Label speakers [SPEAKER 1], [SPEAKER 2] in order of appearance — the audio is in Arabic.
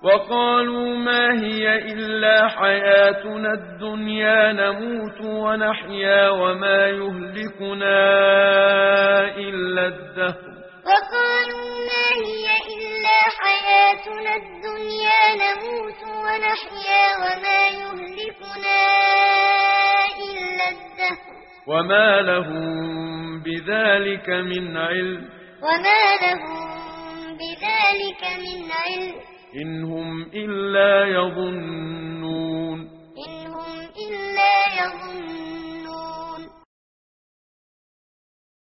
[SPEAKER 1] وقالوا ما هي إلا حياتنا الدنيا نموت ونحيا وما يهلكنا إلا الدهر
[SPEAKER 2] وقالوا ما هي إلا حياتنا الدنيا نموت ونحيا وما يهلكنا إلا الدهر
[SPEAKER 1] وما لهم بذلك من علم إن هم إلا يظنون